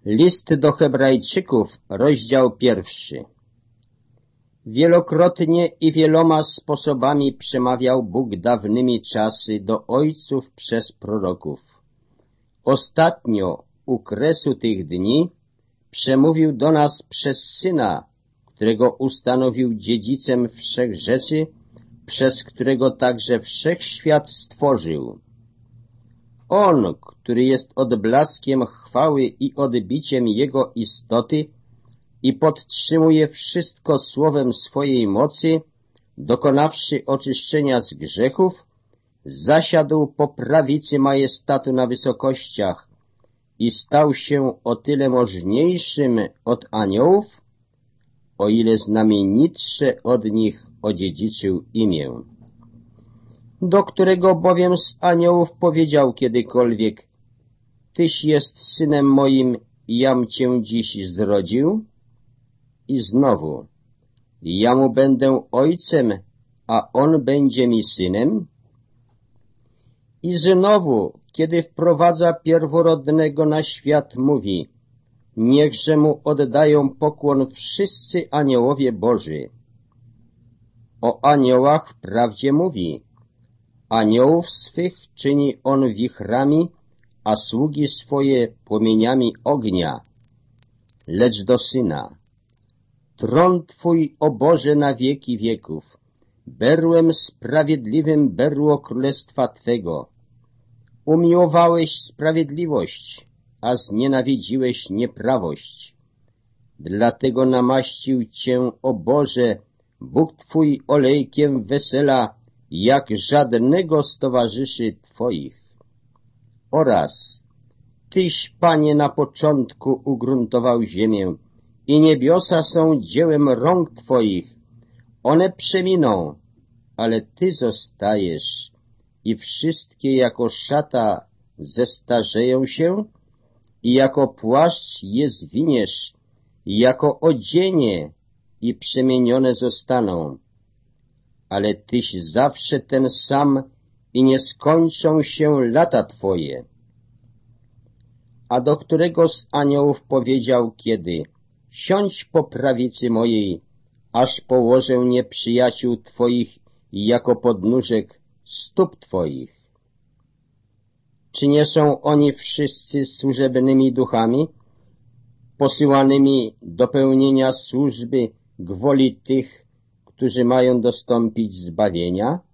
List do Hebrajczyków, rozdział 1. Wielokrotnie i wieloma sposobami przemawiał Bóg dawnymi czasy do ojców przez proroków. Ostatnio, u kresu tych dni, przemówił do nas przez Syna, którego ustanowił dziedzicem wszech rzeczy, przez którego także wszechświat stworzył. On, który jest odblaskiem chwały i odbiciem Jego istoty i podtrzymuje wszystko słowem swojej mocy, dokonawszy oczyszczenia z grzechów, zasiadł po prawicy majestatu na wysokościach i stał się o tyle możniejszym od aniołów, o ile znamienitsze od nich odziedziczył imię. Do którego bowiem z aniołów powiedział kiedykolwiek: Tyś jest synem moim, jam cię dziś zrodził? I znowu: ja mu będę ojcem, a on będzie mi synem? I znowu, kiedy wprowadza pierworodnego na świat, mówi: niechże mu oddają pokłon wszyscy aniołowie Boży. O aniołach wprawdzie mówi: aniołów swych czyni on wichrami, a sługi swoje płomieniami ognia. Lecz do Syna: tron Twój, o Boże, na wieki wieków, berłem sprawiedliwym berło królestwa Twego. Umiłowałeś sprawiedliwość, a znienawidziłeś nieprawość. Dlatego namaścił Cię, o Boże, Bóg Twój olejkiem wesela, jak żadnego z towarzyszy Twoich. Oraz Tyś, Panie, na początku ugruntował ziemię i niebiosa są dziełem rąk Twoich. One przeminą, ale Ty zostajesz i wszystkie jako szata zestarzeją się i jako płaszcz je zwiniesz, i jako odzienie i przemienione zostaną. Ale Tyś zawsze ten sam i nie skończą się lata Twoje. A do którego z aniołów powiedział kiedy: siądź po prawicy mojej, aż położę nieprzyjaciół Twoich jako podnóżek stóp Twoich. Czy nie są oni wszyscy służebnymi duchami, posyłanymi do pełnienia służby gwoli tych, którzy mają dostąpić zbawienia?